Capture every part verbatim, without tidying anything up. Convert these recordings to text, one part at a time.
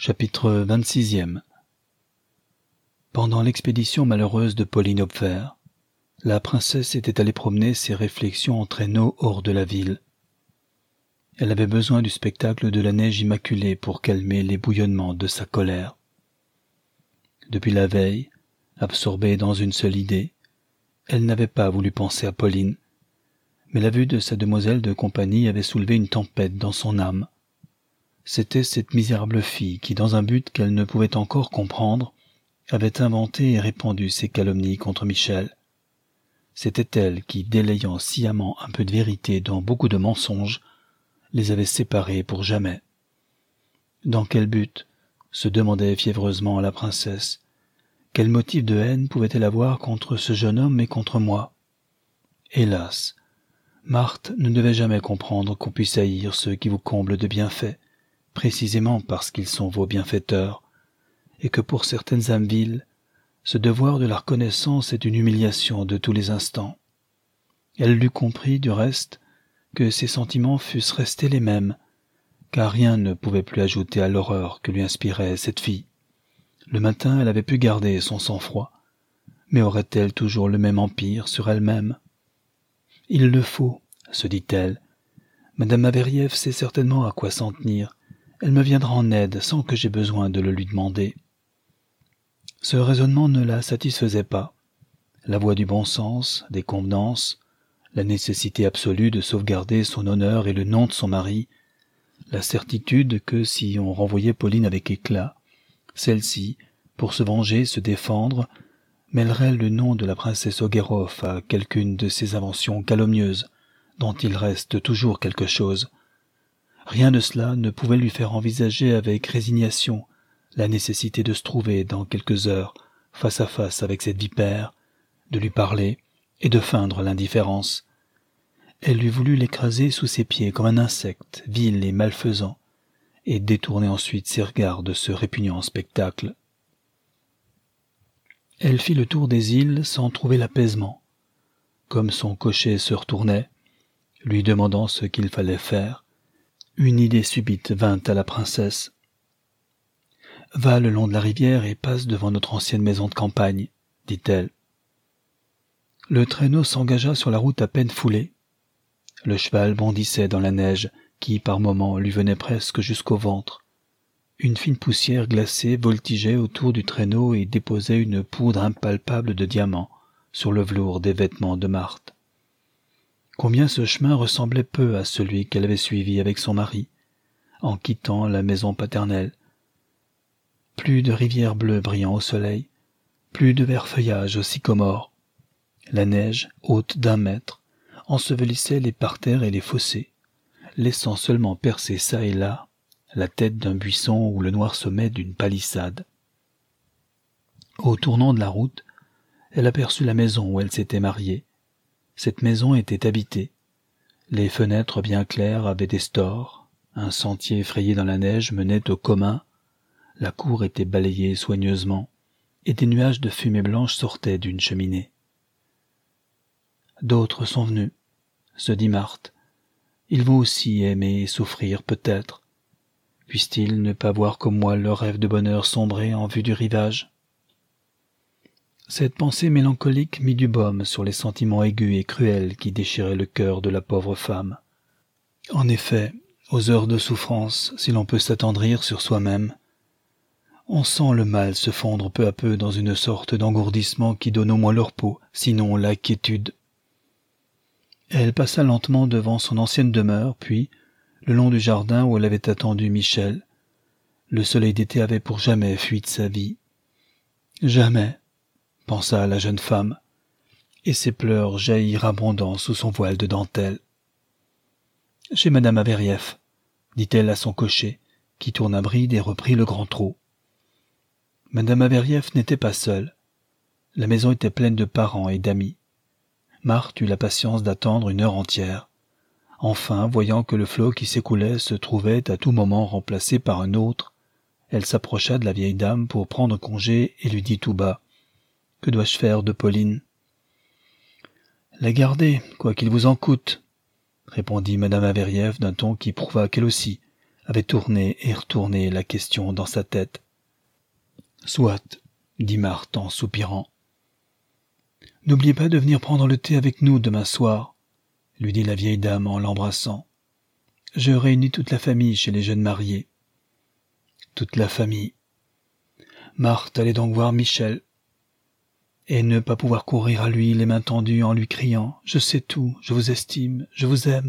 Chapitre vingt-six. Pendant l'expédition malheureuse de Pauline Hopfer, la princesse était allée promener ses réflexions en traîneau hors de la ville. Elle avait besoin du spectacle de la neige immaculée pour calmer les bouillonnements de sa colère. Depuis la veille, absorbée dans une seule idée, elle n'avait pas voulu penser à Pauline, mais la vue de sa demoiselle de compagnie avait soulevé une tempête dans son âme. C'était cette misérable fille qui, dans un but qu'elle ne pouvait encore comprendre, avait inventé et répandu ses calomnies contre Michel. C'était elle qui, délayant sciemment un peu de vérité dans beaucoup de mensonges, les avait séparés pour jamais. Dans quel but, se demandait fiévreusement la princesse, quel motif de haine pouvait-elle avoir contre ce jeune homme et contre moi? Hélas, Marthe ne devait jamais comprendre qu'on puisse haïr ceux qui vous comblent de bienfaits, précisément parce qu'ils sont vos bienfaiteurs, et que pour certaines âmes viles, ce devoir de la reconnaissance est une humiliation de tous les instants. Elle l'eût compris, du reste, que ses sentiments fussent restés les mêmes, car rien ne pouvait plus ajouter à l'horreur que lui inspirait cette fille. Le matin, elle avait pu garder son sang-froid, mais aurait-elle toujours le même empire sur elle-même? Il le faut, se dit-elle. Madame Averiev sait certainement à quoi s'en tenir. Elle me viendra en aide sans que j'aie besoin de le lui demander. Ce raisonnement ne la satisfaisait pas. La voie du bon sens, des convenances, la nécessité absolue de sauvegarder son honneur et le nom de son mari, la certitude que si on renvoyait Pauline avec éclat, celle-ci, pour se venger, se défendre, mêlerait le nom de la princesse Oguerov à quelqu'une de ses inventions calomnieuses, dont il reste toujours quelque chose. Rien de cela ne pouvait lui faire envisager avec résignation la nécessité de se trouver dans quelques heures face à face avec cette vipère, de lui parler et de feindre l'indifférence. Elle eût voulu l'écraser sous ses pieds comme un insecte vil et malfaisant, et détourner ensuite ses regards de ce répugnant spectacle. Elle fit le tour des îles sans trouver l'apaisement. Comme son cocher se retournait, lui demandant ce qu'il fallait faire, une idée subite vint à la princesse. « Va le long de la rivière et passe devant notre ancienne maison de campagne, » dit-elle. Le traîneau s'engagea sur la route à peine foulée. Le cheval bondissait dans la neige qui, par moments, lui venait presque jusqu'au ventre. Une fine poussière glacée voltigeait autour du traîneau et déposait une poudre impalpable de diamants sur le velours des vêtements de Marthe. Combien ce chemin ressemblait peu à celui qu'elle avait suivi avec son mari, en quittant la maison paternelle. Plus de rivières bleues brillant au soleil, plus de verts feuillages au sycomore. La neige, haute d'un mètre, ensevelissait les parterres et les fossés, laissant seulement percer çà et là la tête d'un buisson ou le noir sommet d'une palissade. Au tournant de la route, elle aperçut la maison où elle s'était mariée. Cette maison était habitée. Les fenêtres bien claires avaient des stores, un sentier frayé dans la neige menait au commun, la cour était balayée soigneusement, et des nuages de fumée blanche sortaient d'une cheminée. D'autres sont venus, se dit Marthe. Ils vont aussi aimer et souffrir peut-être. Puissent-ils ne pas voir comme moi leur rêve de bonheur sombrer en vue du rivage? Cette pensée mélancolique mit du baume sur les sentiments aigus et cruels qui déchiraient le cœur de la pauvre femme. En effet, aux heures de souffrance, si l'on peut s'attendrir sur soi-même, on sent le mal se fondre peu à peu dans une sorte d'engourdissement qui donne au moins le repos, sinon la quiétude. Elle passa lentement devant son ancienne demeure, puis, le long du jardin où elle avait attendu Michel, le soleil d'été avait pour jamais fui de sa vie. Jamais, pensa la jeune femme, et ses pleurs jaillirent abondants sous son voile de dentelle. « Chez madame Averiev, » dit-elle à son cocher, qui tourna bride et reprit le grand trot. Madame Averiev n'était pas seule. La maison était pleine de parents et d'amis. Marthe eut la patience d'attendre une heure entière. Enfin, voyant que le flot qui s'écoulait se trouvait à tout moment remplacé par un autre, elle s'approcha de la vieille dame pour prendre congé et lui dit tout bas: « Que dois-je faire de Pauline ?»« La garder, quoi qu'il vous en coûte, » répondit madame Averiev d'un ton qui prouva qu'elle aussi avait tourné et retourné la question dans sa tête. « Soit, » dit Marthe en soupirant. « N'oubliez pas de venir prendre le thé avec nous demain soir, » lui dit la vieille dame en l'embrassant. « Je réunis toute la famille chez les jeunes mariés. » Toute la famille. Marthe allait donc voir Michel, et ne pas pouvoir courir à lui les mains tendues en lui criant « Je sais tout, je vous estime, je vous aime ».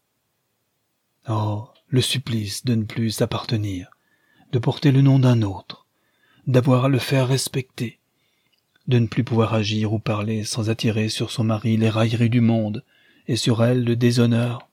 Oh, le supplice de ne plus s'appartenir, de porter le nom d'un autre, d'avoir à le faire respecter, de ne plus pouvoir agir ou parler sans attirer sur son mari les railleries du monde et sur elle le déshonneur.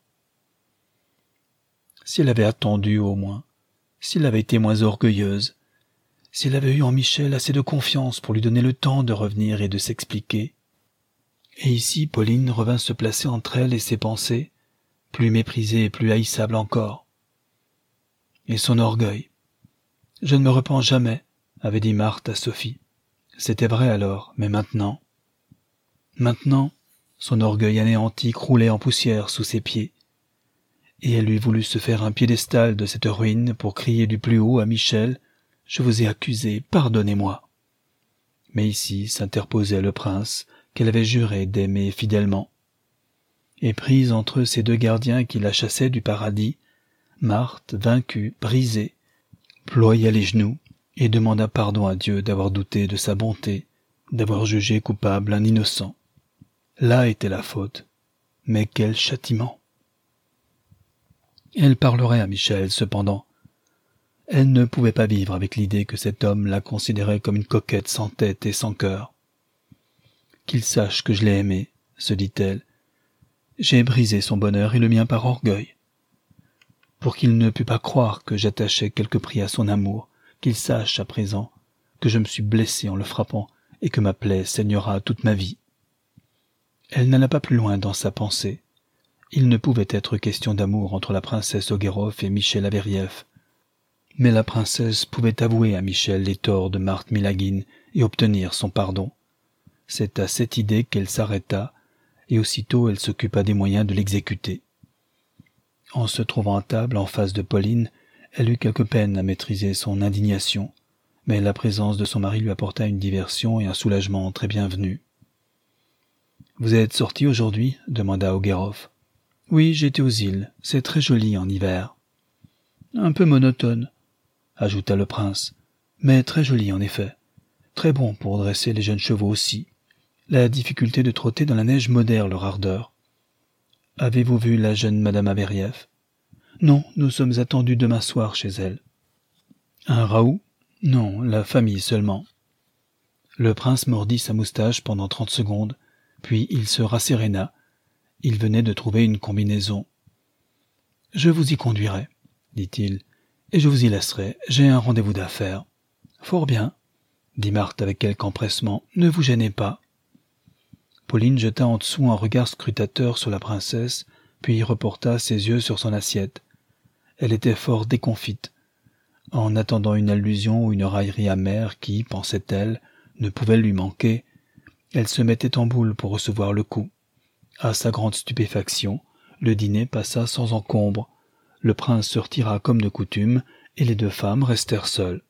Si elle avait attendu au moins, s'il avait été moins orgueilleuse, s'il avait eu en Michel assez de confiance pour lui donner le temps de revenir et de s'expliquer. Et ici Pauline revint se placer entre elle et ses pensées, plus méprisée et plus haïssable encore. Et son orgueil. « Je ne me repens jamais », avait dit Marthe à Sophie. C'était vrai alors, mais maintenant... Maintenant, son orgueil anéanti croulait en poussière sous ses pieds. Et elle lui voulut se faire un piédestal de cette ruine pour crier du plus haut à Michel « Je vous ai accusé, pardonnez-moi ». Mais ici s'interposait le prince qu'elle avait juré d'aimer fidèlement. Et prise entre ces deux gardiens qui la chassaient du paradis, Marthe, vaincue, brisée, ploya les genoux et demanda pardon à Dieu d'avoir douté de sa bonté, d'avoir jugé coupable un innocent. Là était la faute, mais quel châtiment! Elle parlerait à Michel, cependant. Elle ne pouvait pas vivre avec l'idée que cet homme la considérait comme une coquette sans tête et sans cœur. « Qu'il sache que je l'ai aimé, » se dit-elle. « J'ai brisé son bonheur et le mien par orgueil. Pour qu'il ne pût pas croire que j'attachais quelque prix à son amour, qu'il sache à présent que je me suis blessée en le frappant et que ma plaie saignera toute ma vie. » Elle n'alla pas plus loin dans sa pensée. Il ne pouvait être question d'amour entre la princesse Oguerov et Michel Averiev. Mais la princesse pouvait avouer à Michel les torts de Marthe Milagine et obtenir son pardon. C'est à cette idée qu'elle s'arrêta, et aussitôt elle s'occupa des moyens de l'exécuter. En se trouvant à table en face de Pauline, elle eut quelque peine à maîtriser son indignation, mais la présence de son mari lui apporta une diversion et un soulagement très bienvenus. « Vous êtes sorti aujourd'hui » demanda Oguerov. « Oui, j'étais aux îles. C'est très joli en hiver. »« Un peu monotone, » ajouta le prince, « mais très joli en effet. Très bon pour dresser les jeunes chevaux aussi. La difficulté de trotter dans la neige modère leur ardeur. Avez-vous vu la jeune madame Averiev ? Non, nous sommes attendus demain soir chez elle. Un raout ? Non, la famille seulement. » Le prince mordit sa moustache pendant trente secondes, puis il se rasséréna. Il venait de trouver une combinaison. « Je vous y conduirai, » dit-il, « et je vous y laisserai. J'ai un rendez-vous d'affaires. »« Fort bien, » dit Marthe avec quelque empressement, « ne vous gênez pas. » Pauline jeta en dessous un regard scrutateur sur la princesse, puis reporta ses yeux sur son assiette. Elle était fort déconfite. En attendant une allusion ou une raillerie amère qui, pensait-elle, ne pouvait lui manquer, elle se mettait en boule pour recevoir le coup. À sa grande stupéfaction, le dîner passa sans encombre. Le prince se retira comme de coutume, et les deux femmes restèrent seules.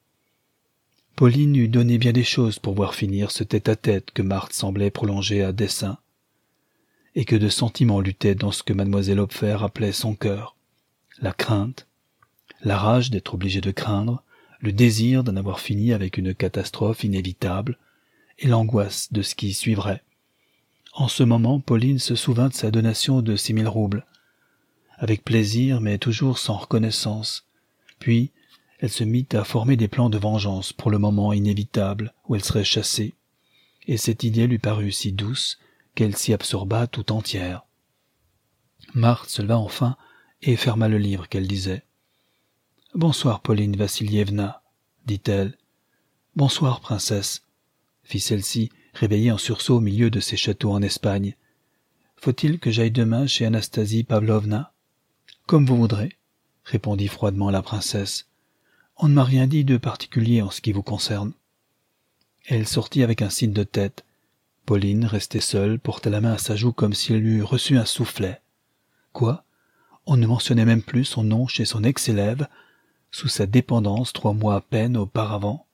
Pauline eût donné bien des choses pour voir finir ce tête-à-tête que Marthe semblait prolonger à dessein, et que de sentiments luttaient dans ce que mademoiselle Hopfer appelait son cœur. La crainte, la rage d'être obligée de craindre, le désir d'en avoir fini avec une catastrophe inévitable, et l'angoisse de ce qui suivrait. En ce moment, Pauline se souvint de sa donation de six mille roubles, avec plaisir mais toujours sans reconnaissance. Puis, elle se mit à former des plans de vengeance pour le moment inévitable où elle serait chassée, et cette idée lui parut si douce qu'elle s'y absorba tout entière. Marthe se leva enfin et ferma le livre qu'elle lisait. « Bonsoir, Pauline Vassilievna, » dit-elle. « Bonsoir, princesse, » fit celle-ci, réveillée en sursaut au milieu de ses châteaux en Espagne. « Faut-il que j'aille demain chez Anastasie Pavlovna ?»« Comme vous voudrez, » répondit froidement la princesse. « On ne m'a rien dit de particulier en ce qui vous concerne. » Elle sortit avec un signe de tête. Pauline, restée seule, porta la main à sa joue comme si elle eût reçu un soufflet. « Quoi ? On ne mentionnait même plus son nom chez son ex-élève, sous sa dépendance trois mois à peine auparavant.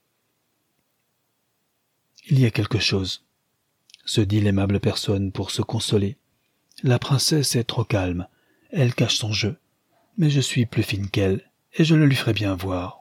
Il y a quelque chose, se dit l'aimable personne pour se consoler. La princesse est trop calme, elle cache son jeu, mais je suis plus fine qu'elle, et je le lui ferai bien voir.